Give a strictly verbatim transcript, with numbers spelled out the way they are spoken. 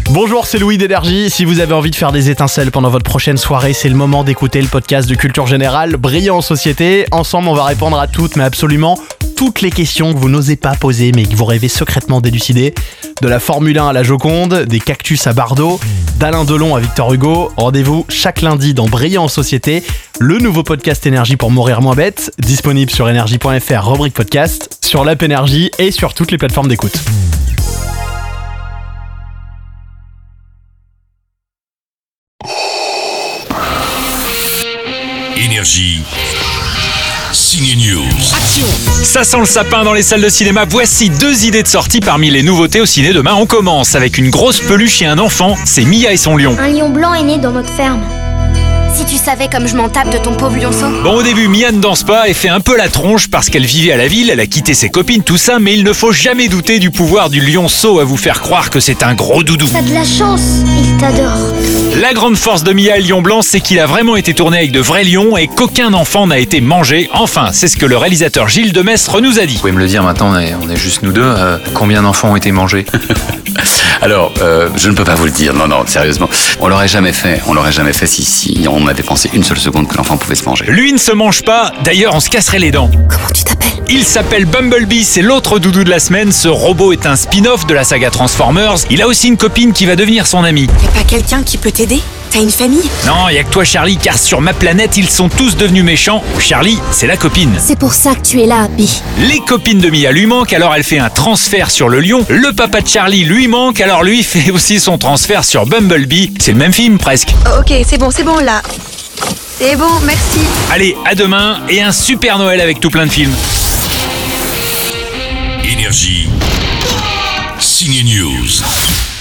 Bonjour, c'est Louis d'Énergie. Si vous avez envie de faire des étincelles pendant votre prochaine soirée, c'est le moment d'écouter le podcast de Culture Générale, Brillant en Société. Ensemble, on va répondre à toutes, mais absolument toutes les questions que vous n'osez pas poser, mais que vous rêvez secrètement d'élucider. De la Formule un à la Joconde, des cactus à Bardot, d'Alain Delon à Victor Hugo. Rendez-vous chaque lundi dans Brillant en Société, le nouveau podcast Énergie pour mourir moins bête, disponible sur énergie point f r, rubrique podcast, sur l'app Énergie et sur toutes les plateformes d'écoute. Énergie. Ciné News. Action. Ça sent le sapin dans les salles de cinéma. Voici deux idées de sortie parmi les nouveautés au ciné demain. On commence avec une grosse peluche et un enfant. C'est Mia et son lion. Un lion blanc est né dans notre ferme. Si tu savais comme je m'en tape de ton pauvre lionceau. Bon, au début, Mia ne danse pas et fait un peu la tronche parce qu'elle vivait à la ville, elle a quitté ses copines, tout ça, mais il ne faut jamais douter du pouvoir du lionceau à vous faire croire que c'est un gros doudou. T'as de la chance, il t'adore. La grande force de Mia et le lion blanc, c'est qu'il a vraiment été tourné avec de vrais lions et qu'aucun enfant n'a été mangé. Enfin, c'est ce que le réalisateur Gilles Demestre nous a dit. Vous pouvez me le dire maintenant, on est, on est juste nous deux. Euh, combien d'enfants ont été mangés? Alors, euh, je ne peux pas vous le dire, non, non, sérieusement. On l'aurait jamais fait, on l'aurait jamais fait si, si on avait pensé une seule seconde que l'enfant pouvait se manger. Lui ne se mange pas, d'ailleurs on se casserait les dents. Comment tu t'appelles? Il s'appelle Bumblebee, c'est l'autre doudou de la semaine. Ce robot est un spin-off de la saga Transformers. Il a aussi une copine qui va devenir son amie. Y'a pas quelqu'un qui peut t'aider? T'as une famille? Non, y a que toi Charlie, car sur ma planète, ils sont tous devenus méchants. Charlie, c'est la copine. C'est pour ça que tu es là, Abby. Les copines de Mia lui manquent, alors elle fait un transfert sur le lion. Le papa de Charlie lui manque, alors lui fait aussi son transfert sur Bumblebee. C'est le même film, presque. Oh, ok, c'est bon, c'est bon, là. C'est bon, merci. Allez, à demain, et un super Noël avec tout plein de films. Énergie. Ciné News.